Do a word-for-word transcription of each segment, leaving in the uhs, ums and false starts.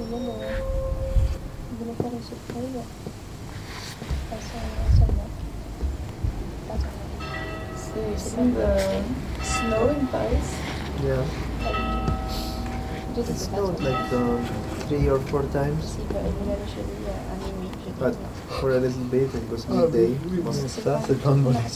dulu dulu pada suka ya pas S M A pas So you've seen the snow in Paris? Yeah. It snowed like um, three or four times. But for a little bit, it was midday. We must start it on Monday.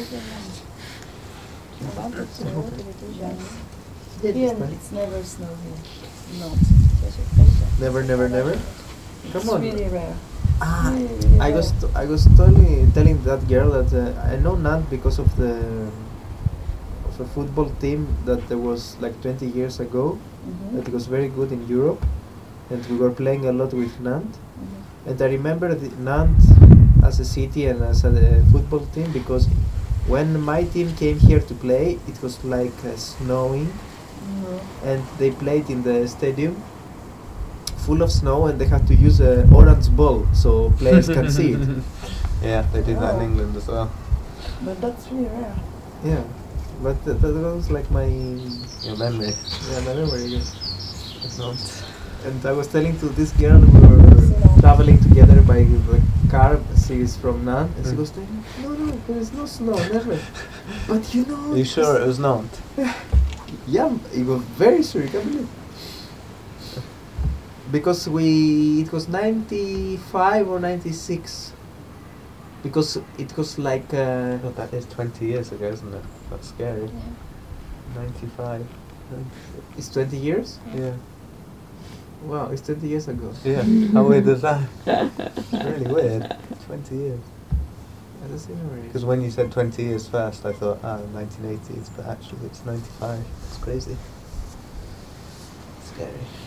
Here it's never snow here. No. Never, never, never. Come It's on. really rare. Ah, Really, really I rare. was t- I was telling telling that girl that uh, I know Nantes because of the of a football team that there was like twenty years ago. Mhm. That was very good in Europe, and we were playing a lot with Nantes. Mhm. And I remember the Nantes as a city and as a uh, football team because when my team came here to play, it was like uh, snowing, No. and they played in the stadium full of snow, and they had to use a orange ball so players can see it. Yeah, they do that in Wow. England as well. But that's really rare. Yeah, but th- that was like my Your memory. yeah my memory. Yes. And I was telling to this girl we were Snow. traveling together by the car. She is from Nantes, and she Mm. was telling me, no, no, there is no snow, never. But you know. Are you sure this- it was Nantes? Yeah, he was very sure. You can believe. Because we, it was ninety-five or ninety-six. Because it was like uh, God, that is twenty years ago, isn't it? That's scary. ninety-five. it's twenty years. Yeah. Wow, it's twenty years ago. Yeah. How weird is that? It's really weird. twenty years. Yeah, that's very- Because when you said twenty years first, I thought, ah, nineteen eighties, but actually it's ninety-five. It's crazy. Scary.